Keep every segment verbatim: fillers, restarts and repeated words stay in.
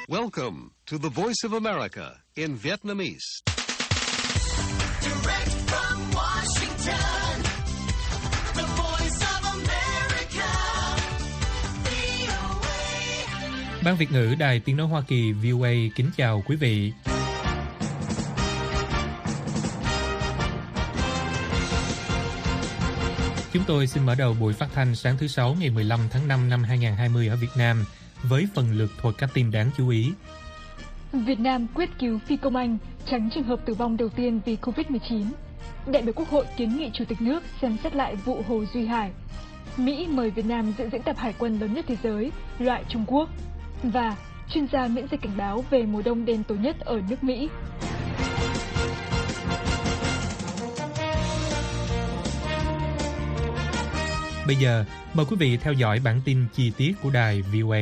Welcome to the Voice of America in Vietnamese. Direct from Washington, the Voice of America, vê o a. Ban Việt ngữ Đài Tiếng nói Hoa Kỳ vê o a kính chào quý vị. Chúng tôi xin mở đầu buổi phát thanh sáng thứ Sáu ngày mười lăm tháng năm năm hai nghìn không trăm hai mươi ở Việt Nam với phần lược thuật các tin đáng chú ý. Việt Nam quyết cứu phi công Anh, tránh trường hợp tử vong đầu tiên vì covid mười chín. Đại biểu Quốc hội kiến nghị Chủ tịch nước xem xét lại vụ Hồ Duy Hải. Mỹ mời Việt Nam dự diễn tập hải quân lớn nhất thế giới, loại Trung Quốc. Và chuyên gia miễn dịch cảnh báo về mùa đông đen tối nhất ở nước Mỹ. Bây giờ, mời quý vị theo dõi bản tin chi tiết của đài vê o a.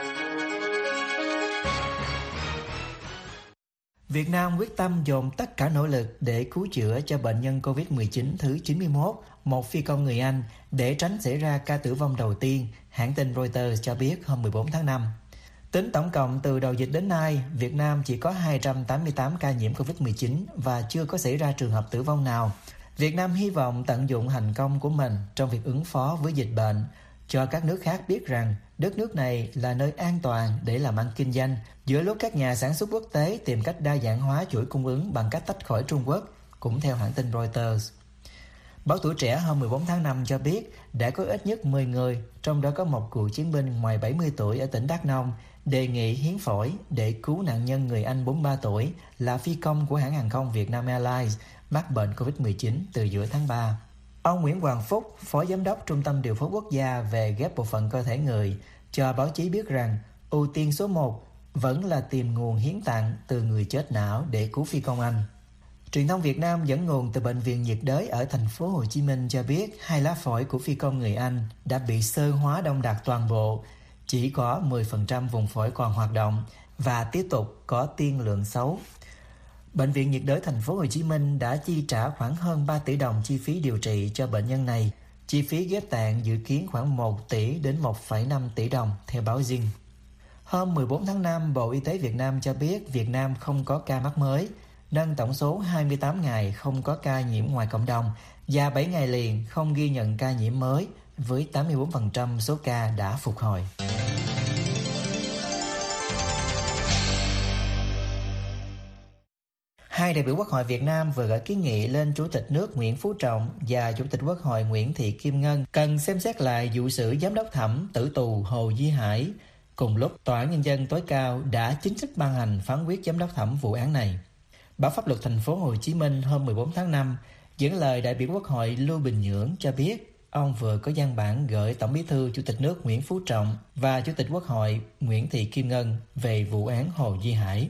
Việt Nam quyết tâm dồn tất cả nỗ lực để cứu chữa cho bệnh nhân covid mười chín thứ chín mươi mốt, một phi công người Anh, để tránh xảy ra ca tử vong đầu tiên, hãng tin Reuters cho biết hôm mười bốn tháng năm. Tính tổng cộng từ đầu dịch đến nay, Việt Nam chỉ có hai trăm tám mươi tám ca nhiễm covid mười chín và chưa có xảy ra trường hợp tử vong nào. Việt Nam hy vọng tận dụng thành công của mình trong việc ứng phó với dịch bệnh, cho các nước khác biết rằng đất nước này là nơi an toàn để làm ăn kinh doanh, giữa lúc các nhà sản xuất quốc tế tìm cách đa dạng hóa chuỗi cung ứng bằng cách tách khỏi Trung Quốc, cũng theo hãng tin Reuters. Báo Tuổi Trẻ hôm mười bốn tháng năm cho biết đã có ít nhất mười người, trong đó có một cựu chiến binh ngoài bảy mươi tuổi ở tỉnh Đắk Nông, đề nghị hiến phổi để cứu nạn nhân người Anh bốn mươi ba tuổi là phi công của hãng hàng không Vietnam Airlines mắc bệnh covid mười chín từ giữa tháng ba. Ông Nguyễn Hoàng Phúc, Phó Giám đốc Trung tâm Điều phối Quốc gia về ghép bộ phận cơ thể người, cho báo chí biết rằng ưu tiên số một vẫn là tìm nguồn hiến tặng từ người chết não để cứu phi công Anh. Truyền thông Việt Nam dẫn nguồn từ Bệnh viện nhiệt đới ở thành phố Hồ Chí Minh cho biết hai lá phổi của phi công người Anh đã bị xơ hóa đông đặc toàn bộ, chỉ có mười phần trăm vùng phổi còn hoạt động và tiếp tục có tiên lượng xấu. Bệnh viện nhiệt đới thành phố Hồ Chí Minh đã chi trả khoảng hơn ba tỷ đồng chi phí điều trị cho bệnh nhân này. Chi phí ghép tạng dự kiến khoảng một tỷ đến một phẩy năm tỷ đồng, theo báo Zing. Hôm mười bốn tháng năm, Bộ Y tế Việt Nam cho biết Việt Nam không có ca mắc mới, nâng tổng số hai mươi tám ngày không có ca nhiễm ngoài cộng đồng và bảy ngày liền không ghi nhận ca nhiễm mới, với tám mươi bốn phần trăm số ca đã phục hồi. Hai đại biểu Quốc hội Việt Nam vừa gửi kiến nghị lên Chủ tịch nước Nguyễn Phú Trọng và Chủ tịch Quốc hội Nguyễn Thị Kim Ngân cần xem xét lại vụ xử giám đốc thẩm tử tù Hồ Duy Hải. Cùng lúc, Tòa án Nhân dân tối cao đã chính thức ban hành phán quyết giám đốc thẩm vụ án này. Báo Pháp luật thành phố Hồ Chí Minh hôm mười bốn tháng năm dẫn lời đại biểu Quốc hội Lưu Bình Nhưỡng cho biết ông vừa có văn bản gửi Tổng Bí thư Chủ tịch nước Nguyễn Phú Trọng và Chủ tịch Quốc hội Nguyễn Thị Kim Ngân về vụ án Hồ Duy Hải.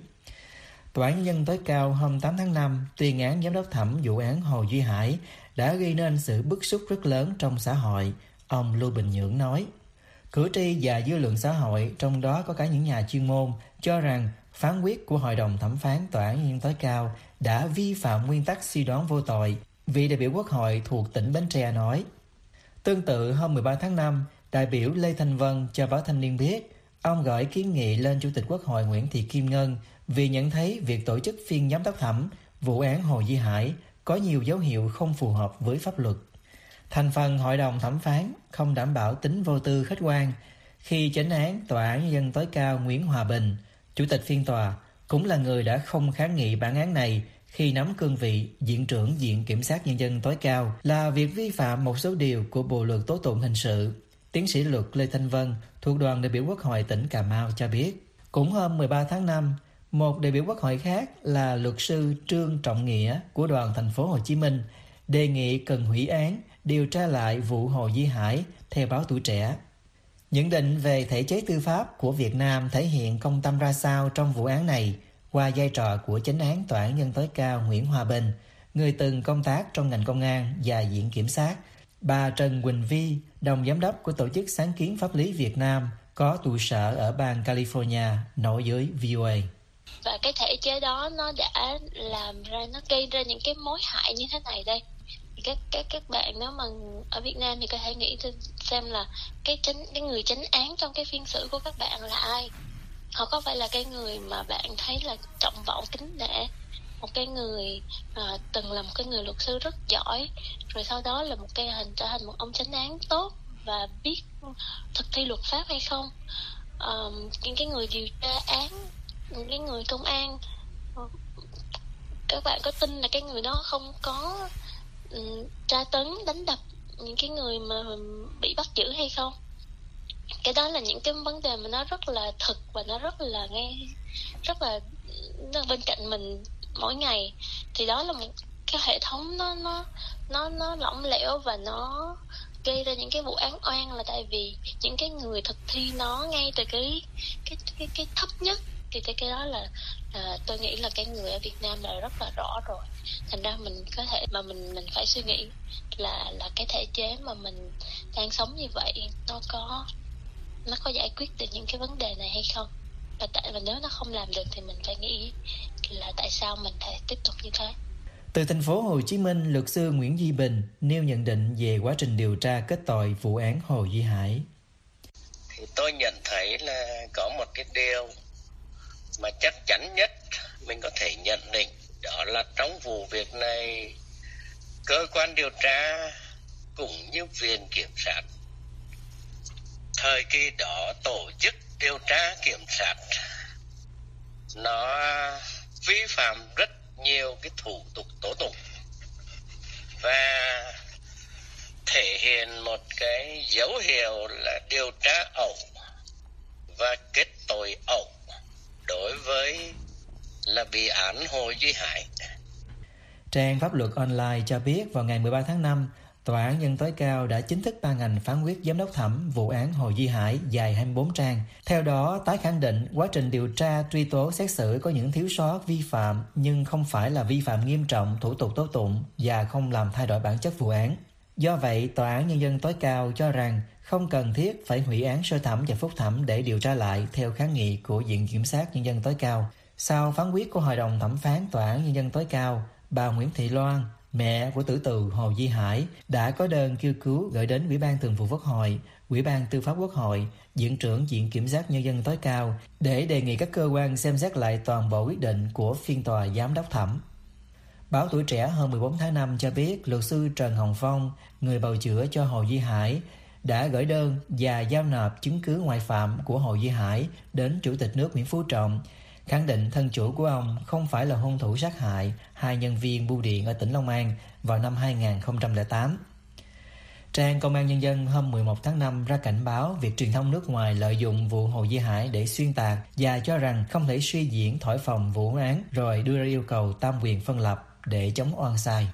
Tòa án Nhân dân tối cao hôm tám tháng năm tuyên án giám đốc thẩm vụ án Hồ Duy Hải đã gây nên sự bức xúc rất lớn trong xã hội, ông Lưu Bình Nhưỡng nói. Cử tri và dư luận xã hội, trong đó có cả những nhà chuyên môn, cho rằng phán quyết của Hội đồng thẩm phán Tòa án Nhân dân tối cao đã vi phạm nguyên tắc suy đoán vô tội, vị đại biểu Quốc hội thuộc tỉnh Bến Tre nói. Tương tự, hôm mười ba tháng năm, đại biểu Lê Thanh Vân cho báo Thanh niên biết ông gửi kiến nghị lên Chủ tịch Quốc hội Nguyễn Thị Kim Ngân vì nhận thấy việc tổ chức phiên giám đốc thẩm vụ án Hồ Duy Hải có nhiều dấu hiệu không phù hợp với pháp luật. Thành phần Hội đồng thẩm phán không đảm bảo tính vô tư khách quan khi chánh án Tòa án Nhân dân tối cao Nguyễn Hòa Bình, Chủ tịch phiên tòa, cũng là người đã không kháng nghị bản án này khi nắm cương vị Viện trưởng Viện Kiểm sát Nhân dân tối cao, là việc vi phạm một số điều của Bộ luật tố tụng hình sự. Tiến sĩ luật Lê Thanh Vân thuộc đoàn đại biểu Quốc hội tỉnh Cà Mau cho biết. Cũng hôm mười ba tháng năm, một đại biểu Quốc hội khác là luật sư Trương Trọng Nghĩa của đoàn thành phố Hồ Chí Minh đề nghị cần hủy án, điều tra lại vụ Hồ Duy Hải, theo báo Tuổi Trẻ. Nhận định về thể chế tư pháp của Việt Nam thể hiện công tâm ra sao trong vụ án này qua vai trò của chánh án Tòa án Nhân dân tối cao Nguyễn Hòa Bình, người từng công tác trong ngành công an và Viện Kiểm sát, bà Trần Quỳnh Vi, đồng giám đốc của Tổ chức Sáng kiến Pháp lý Việt Nam, có trụ sở ở bang California, nói với vê o a. Và cái thể chế đó nó đã làm ra, nó gây ra những cái mối hại như thế này đây. Các các các bạn nếu mà ở Việt Nam thì có thể nghĩ xem là cái chánh cái người chánh án trong cái phiên xử của các bạn là ai. họ có phải là cái người mà bạn thấy là trọng vọng kính nể, một cái người à, từng là một cái người luật sư rất giỏi, rồi sau đó là một cái hình trở thành một ông chánh án tốt và biết thực thi luật pháp hay không? Um, những cái người điều tra án, những cái người công an, các bạn có tin là cái người đó không có um, tra tấn, đánh đập những cái người mà bị bắt giữ hay không? Cái đó là những cái vấn đề mà nó rất là thực và nó rất là ngay, rất là nó bên cạnh mình mỗi ngày. Thì đó là một cái hệ thống nó nó nó nó lỏng lẻo và nó gây ra những cái vụ án oan, là tại vì những cái người thực thi nó ngay từ cái cái cái cái thấp nhất. Thì cái cái đó là, là tôi nghĩ là cái người ở Việt Nam là rất là rõ rồi. Thành ra mình có thể mà mình mình phải suy nghĩ là là cái thể chế mà mình đang sống như vậy nó có nó có giải quyết được những cái vấn đề này hay không, và tại và nếu nó không làm được thì mình phải nghĩ là tại sao mình phải tiếp tục như thế. Từ thành phố Hồ Chí Minh, luật sư Nguyễn Duy Bình nêu nhận định về quá trình điều tra kết tội vụ án Hồ Duy Hải. Thì tôi nhận thấy là có một cái điều mà chắc chắn nhất mình có thể nhận định, đó là trong vụ việc này, cơ quan điều tra cũng như viện kiểm sát thời kỳ đó tổ chức điều tra kiểm sát nó vi phạm rất nhiều cái thủ tục tố tụng và thể hiện một cái dấu hiệu là điều tra ẩu và kết tội ẩu đối với là bị án Hồ Duy Hải. Trang Pháp luật online cho biết vào ngày mười ba tháng năm, Tòa án Nhân tối cao đã chính thức ban hành phán quyết giám đốc thẩm vụ án Hồ Duy Hải dài hai mươi bốn trang. Theo đó, tái khẳng định quá trình điều tra, truy tố, xét xử có những thiếu sót, vi phạm nhưng không phải là vi phạm nghiêm trọng thủ tục tố tụng và không làm thay đổi bản chất vụ án. Do vậy, Tòa án Nhân dân tối cao cho rằng không cần thiết phải hủy án sơ thẩm và phúc thẩm để điều tra lại theo kháng nghị của Viện Kiểm sát Nhân dân tối cao. Sau phán quyết của Hội đồng thẩm phán Tòa án Nhân dân tối cao, bà Nguyễn Thị Loan, mẹ của tử tù Hồ Duy Hải, đã có đơn kêu cứu gửi đến Ủy ban Thường vụ Quốc hội, Ủy ban Tư pháp Quốc hội, Viện trưởng Viện Kiểm sát Nhân dân tối cao để đề nghị các cơ quan xem xét lại toàn bộ quyết định của phiên tòa giám đốc thẩm. Báo Tuổi Trẻ hôm mười bốn tháng năm cho biết luật sư Trần Hồng Phong, người bào chữa cho Hồ Duy Hải, đã gửi đơn và giao nộp chứng cứ ngoại phạm của Hồ Duy Hải đến Chủ tịch nước Nguyễn Phú Trọng, khẳng định thân chủ của ông không phải là hung thủ sát hại hai nhân viên bưu điện ở tỉnh Long An vào năm hai nghìn không trăm lẻ tám. Trang Công an Nhân dân hôm mười một tháng năm ra cảnh báo việc truyền thông nước ngoài lợi dụng vụ Hồ Duy Hải để xuyên tạc và cho rằng không thể suy diễn thổi phồng vụ án rồi đưa ra yêu cầu tam quyền phân lập để chống oan sai.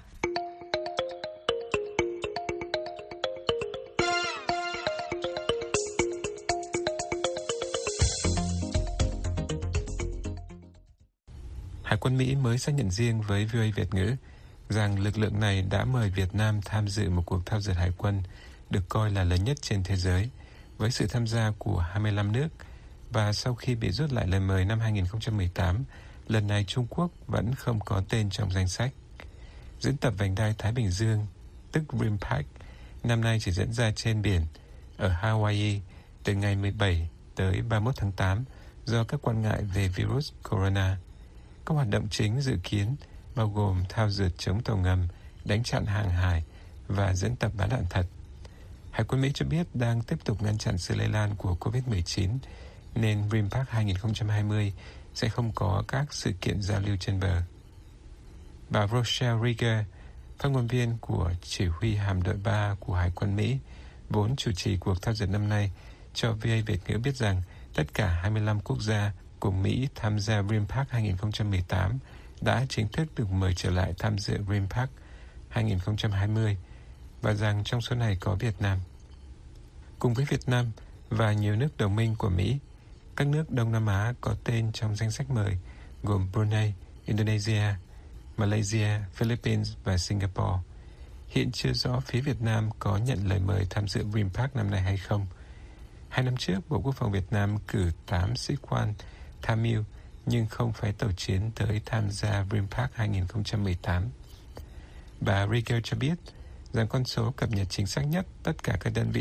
Hải quân Mỹ mới xác nhận riêng với vê o a Việt ngữ rằng lực lượng này đã mời Việt Nam tham dự một cuộc thao dượt hải quân được coi là lớn nhất trên thế giới, với sự tham gia của hai mươi lăm nước, và sau khi bị rút lại lời mời năm hai nghìn không trăm mười tám, lần này Trung Quốc vẫn không có tên trong danh sách. Diễn tập vành đai Thái Bình Dương, tức RIMPAC, năm nay chỉ diễn ra trên biển ở Hawaii từ ngày mười bảy tới ba mươi mốt tháng tám do các quan ngại về virus corona. Các hoạt động chính dự kiến bao gồm thao dượt chống tàu ngầm, đánh chặn hàng hải và diễn tập bắn đạn thật. Hải quân Mỹ cho biết đang tiếp tục ngăn chặn sự lây lan của covid mười chín, nên RIMPAC hai nghìn không trăm hai mươi sẽ không có các sự kiện giao lưu trên bờ. Bà Rochelle Rieger, phát ngôn viên của Chỉ huy Hạm đội ba của Hải quân Mỹ, vốn chủ trì cuộc thao dượt năm nay, cho vê o a Việt ngữ biết rằng tất cả hai mươi lăm quốc gia cùng Mỹ tham gia RIMPAC hai nghìn không trăm mười tám đã chính thức được mời trở lại tham dự RIMPAC hai nghìn không trăm hai mươi, và rằng trong số này có Việt Nam. Cùng với Việt Nam và nhiều nước đồng minh của Mỹ, các nước Đông Nam Á có tên trong danh sách mời gồm Brunei, Indonesia, Malaysia, Philippines và Singapore. Hiện chưa rõ phía Việt Nam có nhận lời mời tham dự RIMPAC năm nay hay không. Hai năm trước, Bộ Quốc phòng Việt Nam cử tám sĩ quan tham mưu nhưng không phải tàu chiến tới tham gia RIMPAC hai nghìn không trăm mười tám. Bà Rieger cho biết rằng con số cập nhật chính xác nhất tất cả các đơn vị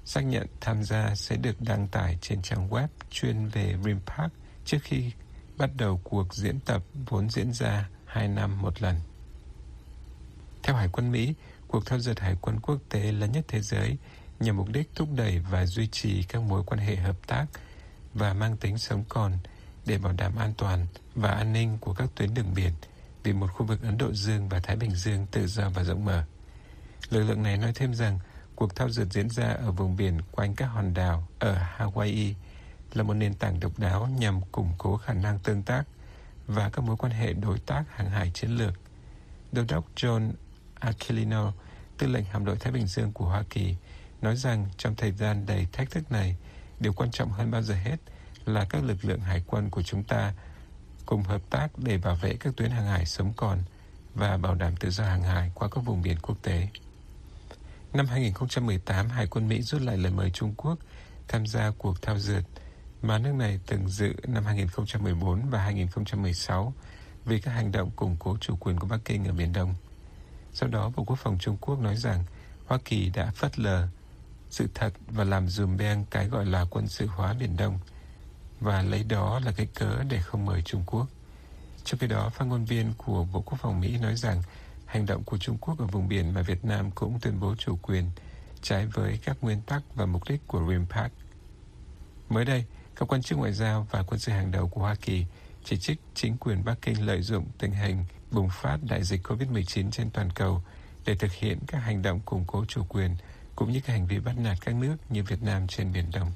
Xác nhận tham gia sẽ được đăng tải trên trang web chuyên về RIMPAC trước khi bắt đầu cuộc diễn tập vốn diễn ra hai năm một lần. Theo Hải quân Mỹ, cuộc thao dượt hải quân quốc tế lớn nhất thế giới nhằm mục đích thúc đẩy và duy trì các mối quan hệ hợp tác và mang tính sống còn để bảo đảm an toàn và an ninh của các tuyến đường biển vì một khu vực Ấn Độ Dương và Thái Bình Dương tự do và rộng mở. Lực lượng này nói thêm rằng cuộc thao dượt diễn ra ở vùng biển quanh các hòn đảo ở Hawaii là một nền tảng độc đáo nhằm củng cố khả năng tương tác và các mối quan hệ đối tác hàng hải chiến lược. Đô đốc John Aquilino, tư lệnh hạm đội Thái Bình Dương của Hoa Kỳ, nói rằng trong thời gian đầy thách thức này, điều quan trọng hơn bao giờ hết là các lực lượng hải quân của chúng ta cùng hợp tác để bảo vệ các tuyến hàng hải sống còn và bảo đảm tự do hàng hải qua các vùng biển quốc tế. Năm hai không một tám, Hải quân Mỹ rút lại lời mời Trung Quốc tham gia cuộc thao dượt mà nước này từng dự năm hai không một bốn và hai không một sáu vì các hành động củng cố chủ quyền của Bắc Kinh ở Biển Đông. Sau đó, Bộ Quốc phòng Trung Quốc nói rằng Hoa Kỳ đã phớt lờ sự thật và làm dùm beng cái gọi là quân sự hóa Biển Đông và lấy đó là cái cớ để không mời Trung Quốc. Trong khi đó, phát ngôn viên của Bộ Quốc phòng Mỹ nói rằng hành động của Trung Quốc ở vùng biển mà Việt Nam cũng tuyên bố chủ quyền trái với các nguyên tắc và mục đích của RIMPAC. Mới đây, các quan chức ngoại giao và quân sự hàng đầu của Hoa Kỳ chỉ trích chính quyền Bắc Kinh lợi dụng tình hình bùng phát đại dịch covid mười chín trên toàn cầu để thực hiện các hành động củng cố chủ quyền cũng như các hành vi bắt nạt các nước như Việt Nam trên Biển Đông.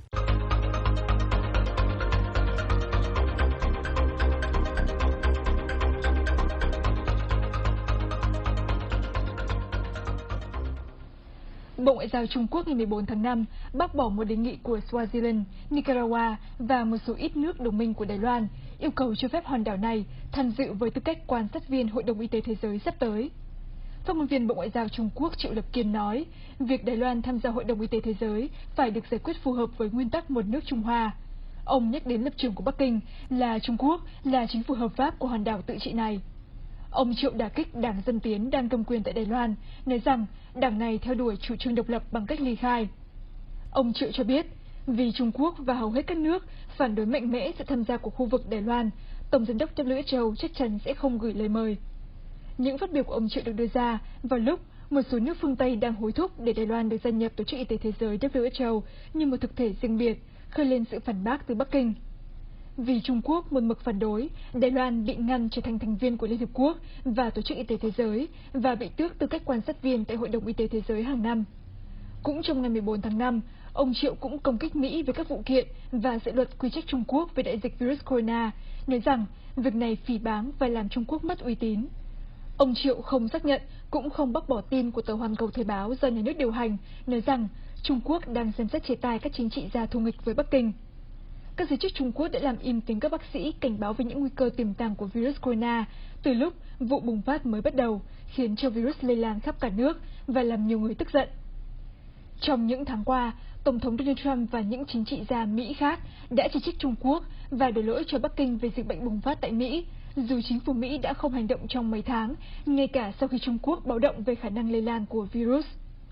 Bộ Ngoại giao Trung Quốc ngày mười bốn tháng năm bác bỏ một đề nghị của Swaziland, Nicaragua và một số ít nước đồng minh của Đài Loan yêu cầu cho phép hòn đảo này tham dự với tư cách quan sát viên Hội đồng Y tế Thế giới sắp tới. Phát ngôn viên Bộ Ngoại giao Trung Quốc Triệu Lập Kiên nói, việc Đài Loan tham gia Hội đồng Y tế Thế giới phải được giải quyết phù hợp với nguyên tắc một nước Trung Hoa. Ông nhắc đến lập trường của Bắc Kinh là Trung Quốc là chính phủ hợp pháp của hòn đảo tự trị này. Ông Triệu đả kích Đảng Dân Tiến đang cầm quyền tại Đài Loan, nói rằng đảng này theo đuổi chủ trương độc lập bằng cách ly khai. Ông Triệu cho biết, vì Trung Quốc và hầu hết các nước phản đối mạnh mẽ sự tham gia của khu vực Đài Loan, Tổng giám đốc W H O chắc chắn sẽ không gửi lời mời. Những phát biểu của ông Triệu được đưa ra vào lúc một số nước phương Tây đang hối thúc để Đài Loan được gia nhập Tổ chức Y tế Thế giới W H O như một thực thể riêng biệt, khơi lên sự phản bác từ Bắc Kinh. Vì Trung Quốc một mực phản đối, Đài Loan bị ngăn trở thành thành viên của Liên Hợp Quốc và Tổ chức Y tế Thế giới và bị tước tư cách quan sát viên tại Hội đồng Y tế Thế giới hàng năm. Cũng trong ngày mười bốn tháng năm, ông Triệu cũng công kích Mỹ về các vụ kiện và dự luật quy trách Trung Quốc về đại dịch virus corona, nói rằng việc này phỉ báng và làm Trung Quốc mất uy tín. Ông Triệu không xác nhận cũng không bác bỏ tin của tờ Hoàn Cầu Thời báo do nhà nước điều hành, nói rằng Trung Quốc đang xem xét chế tài các chính trị gia thù nghịch với Bắc Kinh. Các giới chức Trung Quốc đã làm im tiếng các bác sĩ cảnh báo về những nguy cơ tiềm tàng của virus corona từ lúc vụ bùng phát mới bắt đầu, khiến cho virus lây lan khắp cả nước và làm nhiều người tức giận. Trong những tháng qua, Tổng thống Donald Trump và những chính trị gia Mỹ khác đã chỉ trích Trung Quốc và đổ lỗi cho Bắc Kinh về dịch bệnh bùng phát tại Mỹ, dù chính phủ Mỹ đã không hành động trong mấy tháng, ngay cả sau khi Trung Quốc báo động về khả năng lây lan của virus.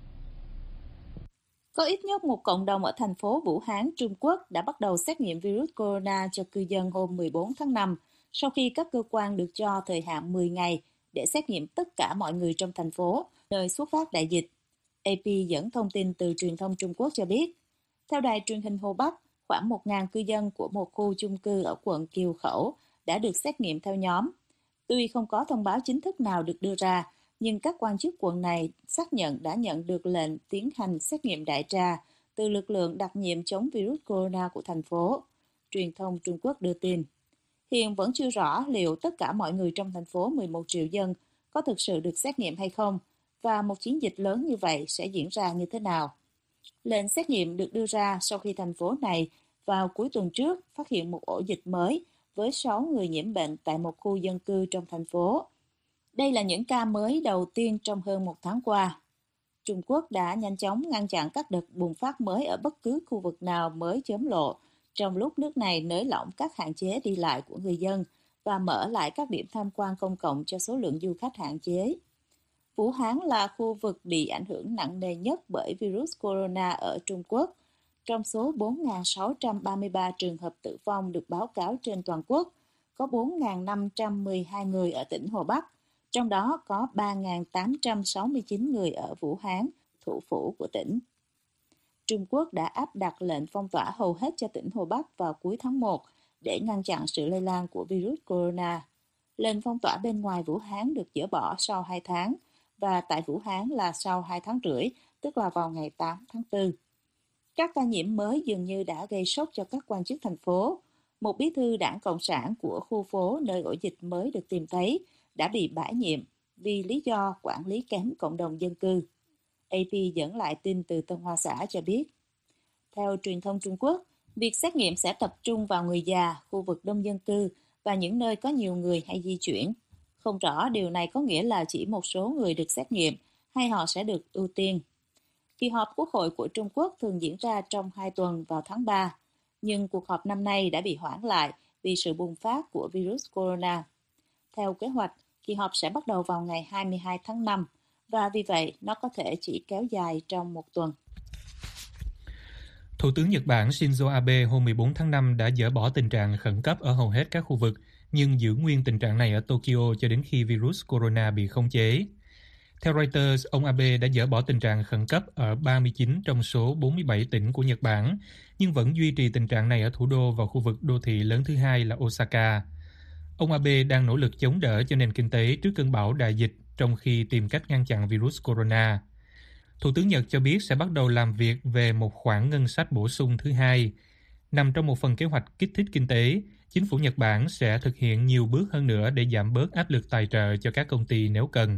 Có ít nhất một cộng đồng ở thành phố Vũ Hán, Trung Quốc đã bắt đầu xét nghiệm virus corona cho cư dân hôm mười bốn tháng năm, sau khi các cơ quan được cho thời hạn mười ngày để xét nghiệm tất cả mọi người trong thành phố, nơi xuất phát đại dịch. a pê dẫn thông tin từ truyền thông Trung Quốc cho biết, theo đài truyền hình Hồ Bắc, khoảng một nghìn cư dân của một khu chung cư ở quận Kiều Khẩu đã được xét nghiệm theo nhóm. Tuy không có thông báo chính thức nào được đưa ra, nhưng các quan chức quận này xác nhận đã nhận được lệnh tiến hành xét nghiệm đại trà từ lực lượng đặc nhiệm chống virus corona của thành phố. Truyền thông Trung Quốc đưa tin. Hiện vẫn chưa rõ liệu tất cả mọi người trong thành phố mười một triệu dân có thực sự được xét nghiệm hay không, và một chiến dịch lớn như vậy sẽ diễn ra như thế nào. Lệnh xét nghiệm được đưa ra sau khi thành phố này vào cuối tuần trước phát hiện một ổ dịch mới với sáu người nhiễm bệnh tại một khu dân cư trong thành phố. Đây là những ca mới đầu tiên trong hơn một tháng qua. Trung Quốc đã nhanh chóng ngăn chặn các đợt bùng phát mới ở bất cứ khu vực nào mới chớm lộ, trong lúc nước này nới lỏng các hạn chế đi lại của người dân và mở lại các điểm tham quan công cộng cho số lượng du khách hạn chế. Vũ Hán là khu vực bị ảnh hưởng nặng nề nhất bởi virus corona ở Trung Quốc. Trong số bốn nghìn sáu trăm ba mươi ba trường hợp tử vong được báo cáo trên toàn quốc, có bốn nghìn năm trăm mười hai người ở tỉnh Hồ Bắc, trong đó có ba nghìn tám trăm sáu mươi chín người ở Vũ Hán, thủ phủ của tỉnh. Trung Quốc đã áp đặt lệnh phong tỏa hầu hết cho tỉnh Hồ Bắc vào cuối tháng một để ngăn chặn sự lây lan của virus corona. Lệnh phong tỏa bên ngoài Vũ Hán được dỡ bỏ sau hai tháng, và tại Vũ Hán là sau hai tháng rưỡi, tức là vào ngày tám tháng tư. Các ca nhiễm mới dường như đã gây sốc cho các quan chức thành phố. Một bí thư đảng Cộng sản của khu phố nơi ổ dịch mới được tìm thấy đã bị bãi nhiệm vì lý do quản lý kém cộng đồng dân cư. a pê dẫn lại tin từ Tân Hoa Xã cho biết. Theo truyền thông Trung Quốc, việc xét nghiệm sẽ tập trung vào người già, khu vực đông dân cư và những nơi có nhiều người hay di chuyển. Không rõ điều này có nghĩa là chỉ một số người được xét nghiệm hay họ sẽ được ưu tiên. Kỳ họp Quốc hội của Trung Quốc thường diễn ra trong hai tuần vào tháng ba, nhưng cuộc họp năm nay đã bị hoãn lại vì sự bùng phát của virus corona. Theo kế hoạch, kỳ họp sẽ bắt đầu vào ngày hai mươi hai tháng năm, và vì vậy nó có thể chỉ kéo dài trong một tuần. Thủ tướng Nhật Bản Shinzo Abe hôm mười bốn tháng năm đã dỡ bỏ tình trạng khẩn cấp ở hầu hết các khu vực, nhưng giữ nguyên tình trạng này ở Tokyo cho đến khi virus corona bị khống chế. Theo Reuters, ông Abe đã dỡ bỏ tình trạng khẩn cấp ở ba mươi chín trong số bốn mươi bảy tỉnh của Nhật Bản, nhưng vẫn duy trì tình trạng này ở thủ đô và khu vực đô thị lớn thứ hai là Osaka. Ông Abe đang nỗ lực chống đỡ cho nền kinh tế trước cơn bão đại dịch trong khi tìm cách ngăn chặn virus corona. Thủ tướng Nhật cho biết sẽ bắt đầu làm việc về một khoản ngân sách bổ sung thứ hai. Nằm trong một phần kế hoạch kích thích kinh tế, chính phủ Nhật Bản sẽ thực hiện nhiều bước hơn nữa để giảm bớt áp lực tài trợ cho các công ty nếu cần.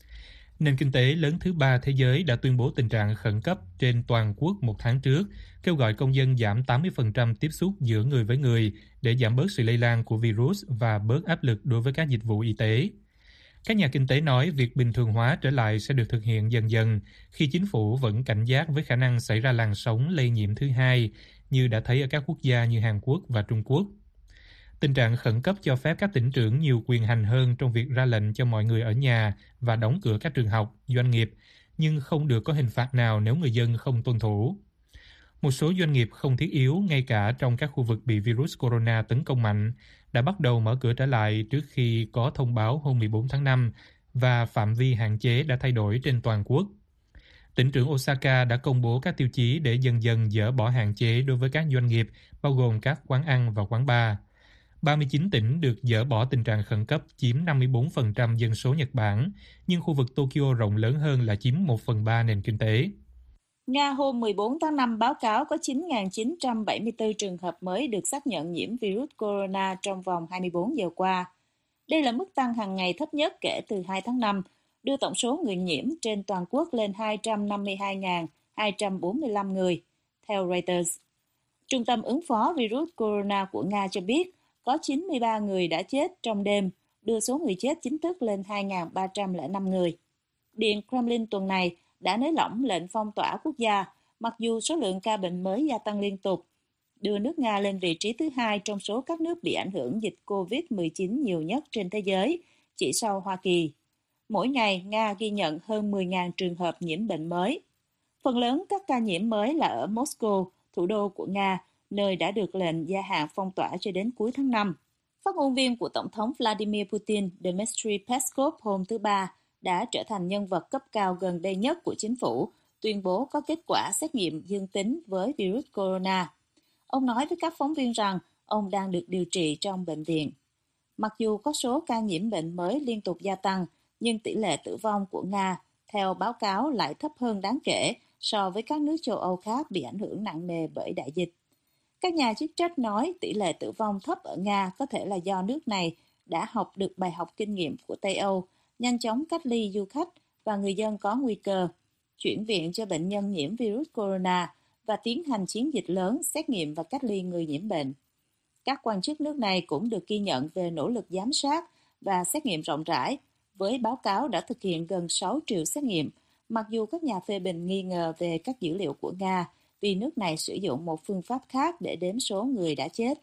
Nền kinh tế lớn thứ ba thế giới đã tuyên bố tình trạng khẩn cấp trên toàn quốc một tháng trước, kêu gọi công dân giảm tám mươi phần trăm tiếp xúc giữa người với người để giảm bớt sự lây lan của virus và bớt áp lực đối với các dịch vụ y tế. Các nhà kinh tế nói việc bình thường hóa trở lại sẽ được thực hiện dần dần khi chính phủ vẫn cảnh giác với khả năng xảy ra làn sóng lây nhiễm thứ hai như đã thấy ở các quốc gia như Hàn Quốc và Trung Quốc. Tình trạng khẩn cấp cho phép các tỉnh trưởng nhiều quyền hành hơn trong việc ra lệnh cho mọi người ở nhà và đóng cửa các trường học, doanh nghiệp, nhưng không được có hình phạt nào nếu người dân không tuân thủ. Một số doanh nghiệp không thiết yếu, ngay cả trong các khu vực bị virus corona tấn công mạnh, đã bắt đầu mở cửa trở lại trước khi có thông báo hôm mười bốn tháng năm và phạm vi hạn chế đã thay đổi trên toàn quốc. Tỉnh trưởng Osaka đã công bố các tiêu chí để dần dần dỡ bỏ hạn chế đối với các doanh nghiệp, bao gồm các quán ăn và quán bar. ba mươi chín tỉnh được dỡ bỏ tình trạng khẩn cấp chiếm năm mươi bốn phần trăm dân số Nhật Bản, nhưng khu vực Tokyo rộng lớn hơn là chiếm một phần ba nền kinh tế. Nga hôm mười bốn tháng năm báo cáo có chín nghìn chín trăm bảy mươi tư trường hợp mới được xác nhận nhiễm virus corona trong vòng hai mươi bốn giờ qua. Đây là mức tăng hàng ngày thấp nhất kể từ hai tháng năm, đưa tổng số người nhiễm trên toàn quốc lên hai trăm năm mươi hai nghìn hai trăm bốn mươi lăm người, theo Reuters. Trung tâm ứng phó virus corona của Nga cho biết có chín mươi ba người đã chết trong đêm, đưa số người chết chính thức lên hai nghìn ba trăm lẻ năm người. Điện Kremlin tuần này đã nới lỏng lệnh phong tỏa quốc gia, mặc dù số lượng ca bệnh mới gia tăng liên tục, đưa nước Nga lên vị trí thứ hai trong số các nước bị ảnh hưởng dịch covid mười chín nhiều nhất trên thế giới, chỉ sau Hoa Kỳ. Mỗi ngày, Nga ghi nhận hơn mười nghìn trường hợp nhiễm bệnh mới. Phần lớn các ca nhiễm mới là ở Moscow, thủ đô của Nga, nơi đã được lệnh gia hạn phong tỏa cho đến cuối tháng năm. Phát ngôn viên của Tổng thống Vladimir Putin, Dmitry Peskov, hôm thứ Ba, đã trở thành nhân vật cấp cao gần đây nhất của chính phủ, tuyên bố có kết quả xét nghiệm dương tính với virus corona. Ông nói với các phóng viên rằng ông đang được điều trị trong bệnh viện. Mặc dù có số ca nhiễm bệnh mới liên tục gia tăng, nhưng tỷ lệ tử vong của Nga, theo báo cáo, lại thấp hơn đáng kể so với các nước châu Âu khác bị ảnh hưởng nặng nề bởi đại dịch. Các nhà chức trách nói tỷ lệ tử vong thấp ở Nga có thể là do nước này đã học được bài học kinh nghiệm của Tây Âu, nhanh chóng cách ly du khách và người dân có nguy cơ, chuyển viện cho bệnh nhân nhiễm virus corona và tiến hành chiến dịch lớn xét nghiệm và cách ly người nhiễm bệnh. Các quan chức nước này cũng được ghi nhận về nỗ lực giám sát và xét nghiệm rộng rãi, với báo cáo đã thực hiện gần sáu triệu xét nghiệm, mặc dù các nhà phê bình nghi ngờ về các dữ liệu của Nga vì nước này sử dụng một phương pháp khác để đếm số người đã chết.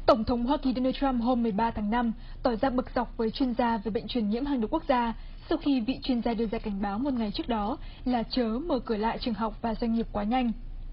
Tổng thống Hoa Kỳ Donald Trump hôm mười ba tháng năm tỏ ra bực dọc với chuyên gia về bệnh truyền nhiễm hàng đầu quốc gia sau khi vị chuyên gia đưa ra cảnh báo một ngày trước đó là chớ mở cửa lại trường học và doanh nghiệp quá nhanh.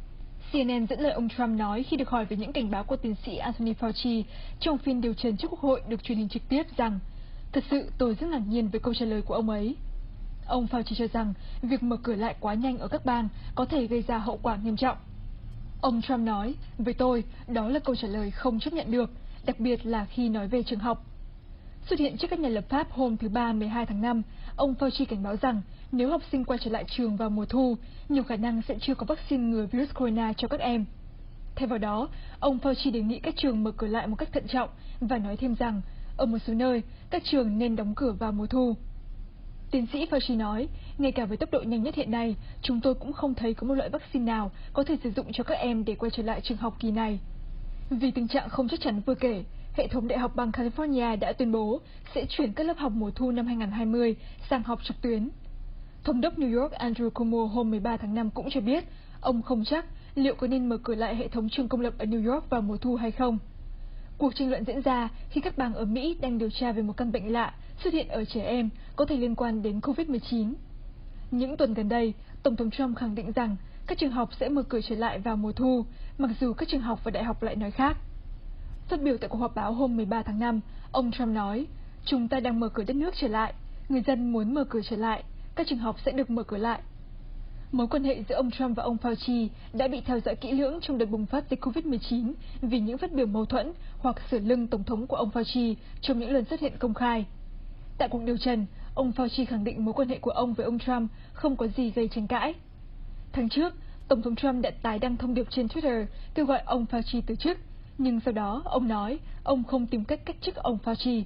xê en en dẫn lời ông Trump nói khi được hỏi về những cảnh báo của tiến sĩ Anthony Fauci trong phiên điều trần trước Quốc hội được truyền hình trực tiếp rằng thật sự tôi rất ngạc nhiên với câu trả lời của ông ấy. Ông Fauci cho rằng việc mở cửa lại quá nhanh ở các bang có thể gây ra hậu quả nghiêm trọng. Ông Trump nói, với tôi, đó là câu trả lời không chấp nhận được, đặc biệt là khi nói về trường học. Xuất hiện trước các nhà lập pháp hôm thứ Ba mười hai tháng năm, ông Fauci cảnh báo rằng nếu học sinh quay trở lại trường vào mùa thu, nhiều khả năng sẽ chưa có vaccine ngừa virus corona cho các em. Thay vào đó, ông Fauci đề nghị các trường mở cửa lại một cách thận trọng và nói thêm rằng, ở một số nơi, các trường nên đóng cửa vào mùa thu. Tiến sĩ Fauci nói, ngay cả với tốc độ nhanh nhất hiện nay, chúng tôi cũng không thấy có một loại vaccine nào có thể sử dụng cho các em để quay trở lại trường học kỳ này. Vì tình trạng không chắc chắn vừa kể, hệ thống đại học bang California đã tuyên bố sẽ chuyển các lớp học mùa thu năm hai không hai không sang học trực tuyến. Thống đốc New York Andrew Cuomo hôm mười ba tháng năm cũng cho biết, ông không chắc liệu có nên mở cửa lại hệ thống trường công lập ở New York vào mùa thu hay không. Cuộc tranh luận diễn ra khi các bang ở Mỹ đang điều tra về một căn bệnh lạ xuất hiện ở trẻ em có thể liên quan đến covid mười chín. Những tuần gần đây, Tổng thống Trump khẳng định rằng các trường học sẽ mở cửa trở lại vào mùa thu, mặc dù các trường học và đại học lại nói khác. Phát biểu tại cuộc họp báo hôm mười ba tháng năm, ông Trump nói, chúng ta đang mở cửa đất nước trở lại, người dân muốn mở cửa trở lại, các trường học sẽ được mở cửa lại. Mối quan hệ giữa ông Trump và ông Fauci đã bị theo dõi kỹ lưỡng trong đợt bùng phát dịch covid mười chín vì những phát biểu mâu thuẫn hoặc sửa lưng Tổng thống của ông Fauci trong những lần xuất hiện công khai. Tại cuộc điều trần, ông Fauci khẳng định mối quan hệ của ông với ông Trump không có gì gây tranh cãi. Tháng trước, Tổng thống Trump đã tái đăng thông điệp trên Twitter kêu gọi ông Fauci từ chức, nhưng sau đó ông nói ông không tìm cách cách chức ông Fauci.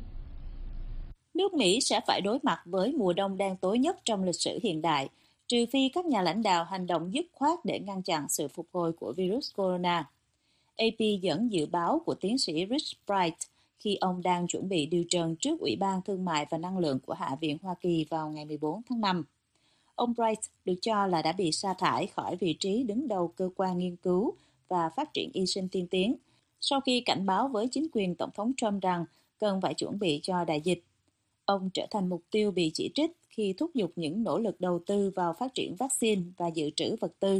Nước Mỹ sẽ phải đối mặt với mùa đông đen tối nhất trong lịch sử hiện đại, trừ phi các nhà lãnh đạo hành động dứt khoát để ngăn chặn sự phục hồi của virus corona. a pê dẫn dự báo của tiến sĩ Rich Bright khi ông đang chuẩn bị điều trần trước Ủy ban Thương mại và Năng lượng của Hạ viện Hoa Kỳ vào ngày mười bốn tháng năm. Ông Bright được cho là đã bị sa thải khỏi vị trí đứng đầu cơ quan nghiên cứu và phát triển y sinh tiên tiến, sau khi cảnh báo với chính quyền Tổng thống Trump rằng cần phải chuẩn bị cho đại dịch. Ông trở thành mục tiêu bị chỉ trích khi thúc giục những nỗ lực đầu tư vào phát triển vaccine và dự trữ vật tư.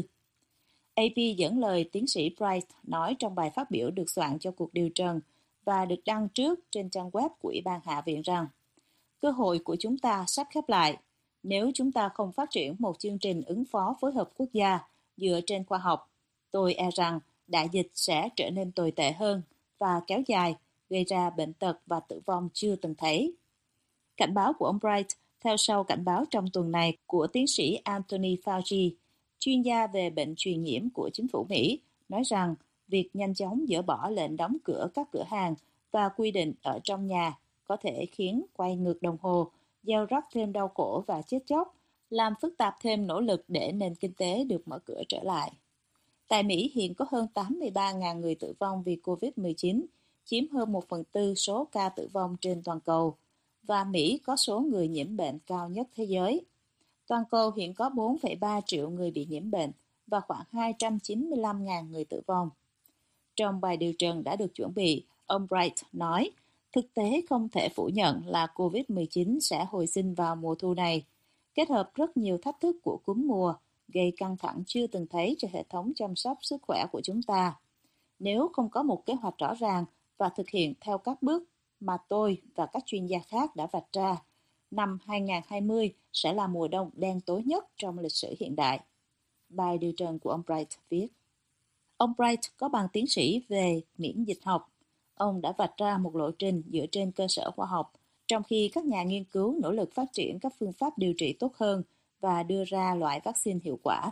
a pê dẫn lời tiến sĩ Bright nói trong bài phát biểu được soạn cho cuộc điều trần và được đăng trước trên trang web của Ủy ban Hạ viện rằng cơ hội của chúng ta sắp khép lại nếu chúng ta không phát triển một chương trình ứng phó phối hợp quốc gia dựa trên khoa học. Tôi e rằng đại dịch sẽ trở nên tồi tệ hơn và kéo dài, gây ra bệnh tật và tử vong chưa từng thấy. Cảnh báo của ông Bright theo sau cảnh báo trong tuần này của tiến sĩ Anthony Fauci, chuyên gia về bệnh truyền nhiễm của chính phủ Mỹ, nói rằng việc nhanh chóng dỡ bỏ lệnh đóng cửa các cửa hàng và quy định ở trong nhà có thể khiến quay ngược đồng hồ, gieo rắc thêm đau khổ và chết chóc, làm phức tạp thêm nỗ lực để nền kinh tế được mở cửa trở lại. Tại Mỹ hiện có hơn tám mươi ba nghìn người tử vong vì covid mười chín, chiếm hơn một phần tư số ca tử vong trên toàn cầu, và Mỹ có số người nhiễm bệnh cao nhất thế giới. Toàn cầu hiện có bốn phẩy ba triệu người bị nhiễm bệnh và khoảng hai trăm chín mươi lăm nghìn người tử vong. Trong bài điều trần đã được chuẩn bị, ông Bright nói, thực tế không thể phủ nhận là covid mười chín sẽ hồi sinh vào mùa thu này, kết hợp rất nhiều thách thức của cúm mùa, gây căng thẳng chưa từng thấy cho hệ thống chăm sóc sức khỏe của chúng ta. Nếu không có một kế hoạch rõ ràng và thực hiện theo các bước mà tôi và các chuyên gia khác đã vạch ra, năm hai không hai không sẽ là mùa đông đen tối nhất trong lịch sử hiện đại. Bài điều trần của ông Bright viết. Ông Bright có bằng tiến sĩ về miễn dịch học. Ông đã vạch ra một lộ trình dựa trên cơ sở khoa học, trong khi các nhà nghiên cứu nỗ lực phát triển các phương pháp điều trị tốt hơn và đưa ra loại vaccine hiệu quả.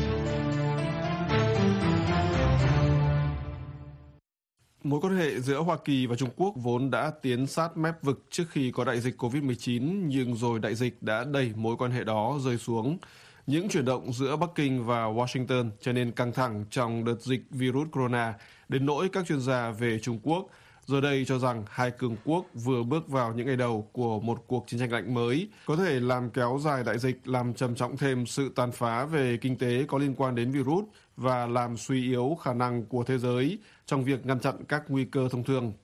Mối quan hệ giữa Hoa Kỳ và Trung Quốc vốn đã tiến sát mép vực trước khi có đại dịch covid mười chín, nhưng rồi đại dịch đã đẩy mối quan hệ đó rơi xuống. Những chuyển động giữa Bắc Kinh và Washington trở nên căng thẳng trong đợt dịch virus corona, đến nỗi các chuyên gia về Trung Quốc giờ đây cho rằng hai cường quốc vừa bước vào những ngày đầu của một cuộc chiến tranh lạnh mới, có thể làm kéo dài đại dịch, làm trầm trọng thêm sự tàn phá về kinh tế có liên quan đến virus và làm suy yếu khả năng của thế giới trong việc ngăn chặn các nguy cơ thông thường.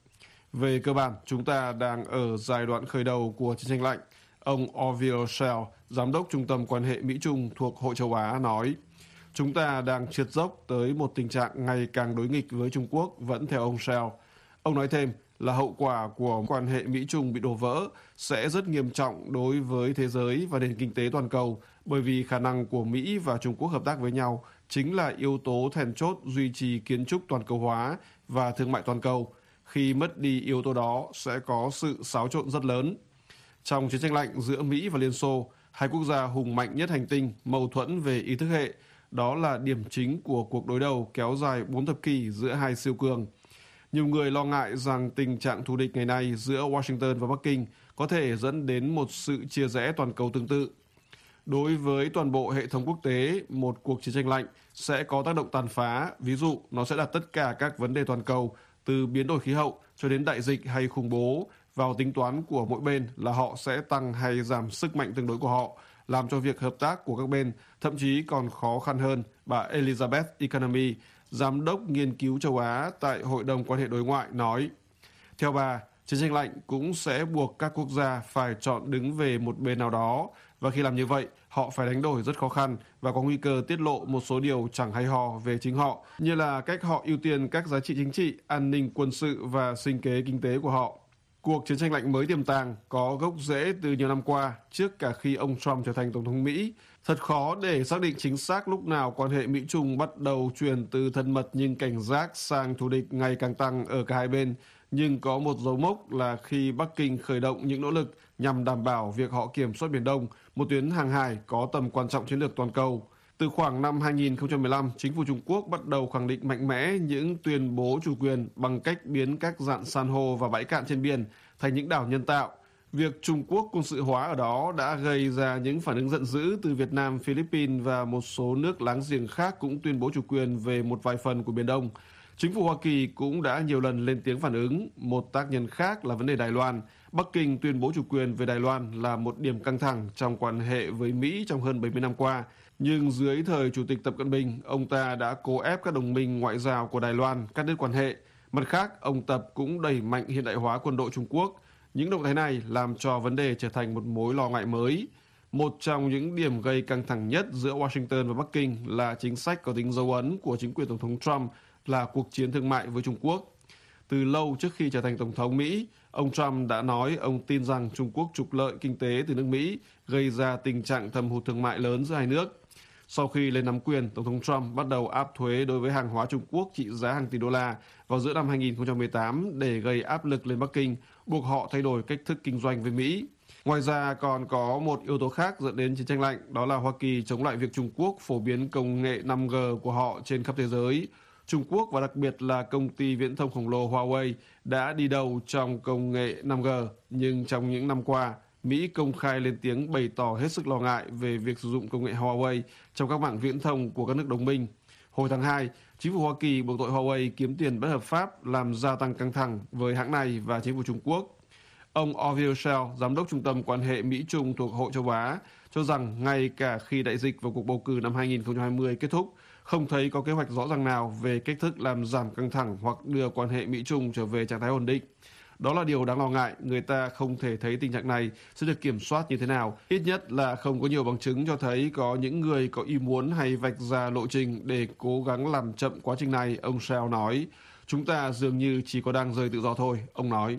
Về cơ bản, chúng ta đang ở giai đoạn khởi đầu của chiến tranh lạnh. Ông Orville Schell, giám đốc Trung tâm Quan hệ Mỹ-Trung thuộc Hội châu Á nói, chúng ta đang trượt dốc tới một tình trạng ngày càng đối nghịch với Trung Quốc, vẫn theo ông Schell. Ông nói thêm là hậu quả của quan hệ Mỹ-Trung bị đổ vỡ sẽ rất nghiêm trọng đối với thế giới và nền kinh tế toàn cầu, bởi vì khả năng của Mỹ và Trung Quốc hợp tác với nhau chính là yếu tố then chốt duy trì kiến trúc toàn cầu hóa và thương mại toàn cầu. Khi mất đi yếu tố đó sẽ có sự xáo trộn rất lớn. Trong chiến tranh lạnh giữa Mỹ và Liên Xô, hai quốc gia hùng mạnh nhất hành tinh mâu thuẫn về ý thức hệ. Đó là điểm chính của cuộc đối đầu kéo dài bốn thập kỷ giữa hai siêu cường. Nhiều người lo ngại rằng tình trạng thù địch ngày nay giữa Washington và Bắc Kinh có thể dẫn đến một sự chia rẽ toàn cầu tương tự. Đối với toàn bộ hệ thống quốc tế, một cuộc chiến tranh lạnh sẽ có tác động tàn phá. Ví dụ, nó sẽ đặt tất cả các vấn đề toàn cầu, từ biến đổi khí hậu cho đến đại dịch hay khủng bố, vào tính toán của mỗi bên là họ sẽ tăng hay giảm sức mạnh tương đối của họ, làm cho việc hợp tác của các bên thậm chí còn khó khăn hơn, bà Elizabeth Economy, giám đốc nghiên cứu châu Á tại Hội đồng Quan hệ Đối ngoại nói. Theo bà, chiến tranh lạnh cũng sẽ buộc các quốc gia phải chọn đứng về một bên nào đó, và khi làm như vậy, họ phải đánh đổi rất khó khăn và có nguy cơ tiết lộ một số điều chẳng hay ho về chính họ, như là cách họ ưu tiên các giá trị chính trị, an ninh quân sự và sinh kế kinh tế của họ. Cuộc chiến tranh lạnh mới tiềm tàng có gốc rễ từ nhiều năm qua, trước cả khi ông Trump trở thành Tổng thống Mỹ. Thật khó để xác định chính xác lúc nào quan hệ Mỹ-Trung bắt đầu chuyển từ thân mật nhưng cảnh giác sang thù địch ngày càng tăng ở cả hai bên. Nhưng có một dấu mốc là khi Bắc Kinh khởi động những nỗ lực nhằm đảm bảo việc họ kiểm soát Biển Đông, một tuyến hàng hải có tầm quan trọng chiến lược toàn cầu. Từ khoảng năm hai nghìn không trăm mười lăm, chính phủ Trung Quốc bắt đầu khẳng định mạnh mẽ những tuyên bố chủ quyền bằng cách biến các rạn san hô và bãi cạn trên biển thành những đảo nhân tạo. Việc Trung Quốc quân sự hóa ở đó đã gây ra những phản ứng giận dữ từ Việt Nam, Philippines và một số nước láng giềng khác cũng tuyên bố chủ quyền về một vài phần của Biển Đông. Chính phủ Hoa Kỳ cũng đã nhiều lần lên tiếng phản ứng. Một tác nhân khác là vấn đề Đài Loan. Bắc Kinh tuyên bố chủ quyền về Đài Loan là một điểm căng thẳng trong quan hệ với Mỹ trong hơn bảy mươi năm qua. Nhưng dưới thời Chủ tịch Tập Cận Bình, ông ta đã cố ép các đồng minh ngoại giao của Đài Loan cắt đứt quan hệ. Mặt khác, ông Tập cũng đẩy mạnh hiện đại hóa quân đội Trung Quốc. Những động thái này làm cho vấn đề trở thành một mối lo ngại mới. Một trong những điểm gây căng thẳng nhất giữa Washington và Bắc Kinh là chính sách có tính dấu ấn của chính quyền Tổng thống Trump là cuộc chiến thương mại với Trung Quốc. Từ lâu trước khi trở thành Tổng thống Mỹ, ông Trump đã nói ông tin rằng Trung Quốc trục lợi kinh tế từ nước Mỹ, gây ra tình trạng thâm hụt thương mại lớn giữa hai nước. Sau khi lên nắm quyền, Tổng thống Trump bắt đầu áp thuế đối với hàng hóa Trung Quốc trị giá hàng tỷ đô la vào giữa năm hai nghìn không trăm mười tám để gây áp lực lên Bắc Kinh, buộc họ thay đổi cách thức kinh doanh với Mỹ. Ngoài ra còn có một yếu tố khác dẫn đến chiến tranh lạnh, đó là Hoa Kỳ chống lại việc Trung Quốc phổ biến công nghệ năm G của họ trên khắp thế giới. Trung Quốc và đặc biệt là công ty viễn thông khổng lồ Huawei đã đi đầu trong công nghệ năm G, nhưng trong những năm qua, Mỹ công khai lên tiếng bày tỏ hết sức lo ngại về việc sử dụng công nghệ Huawei trong các mạng viễn thông của các nước đồng minh. Hồi tháng hai, chính phủ Hoa Kỳ buộc tội Huawei kiếm tiền bất hợp pháp làm gia tăng căng thẳng với hãng này và chính phủ Trung Quốc. Ông Orville Schell, giám đốc Trung tâm Quan hệ Mỹ-Trung thuộc Hội châu Á, cho rằng ngay cả khi đại dịch và cuộc bầu cử năm hai nghìn không trăm hai mươi kết thúc, không thấy có kế hoạch rõ ràng nào về cách thức làm giảm căng thẳng hoặc đưa quan hệ Mỹ-Trung trở về trạng thái ổn định. Đó là điều đáng lo ngại, người ta không thể thấy tình trạng này sẽ được kiểm soát như thế nào. Ít nhất là không có nhiều bằng chứng cho thấy có những người có ý muốn hay vạch ra lộ trình để cố gắng làm chậm quá trình này, ông Schell nói. Chúng ta dường như chỉ có đang rơi tự do thôi, ông nói.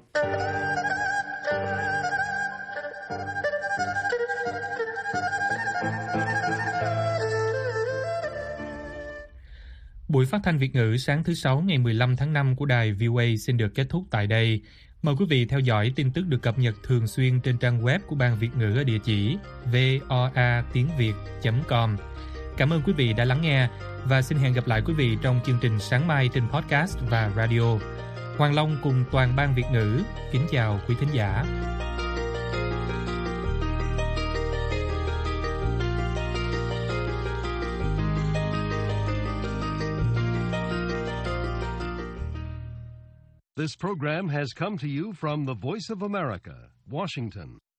Buổi phát thanh Việt ngữ sáng thứ Sáu ngày mười lăm tháng năm của đài vê o a xin được kết thúc tại đây. Mời quý vị theo dõi tin tức được cập nhật thường xuyên trên trang web của Ban Việt ngữ ở địa chỉ voa tiếng việt chấm com. Cảm ơn quý vị đã lắng nghe và xin hẹn gặp lại quý vị trong chương trình sáng mai trên podcast và radio. Hoàng Long cùng toàn Ban Việt ngữ kính chào quý thính giả. This program has come to you from the Voice of America, Washington.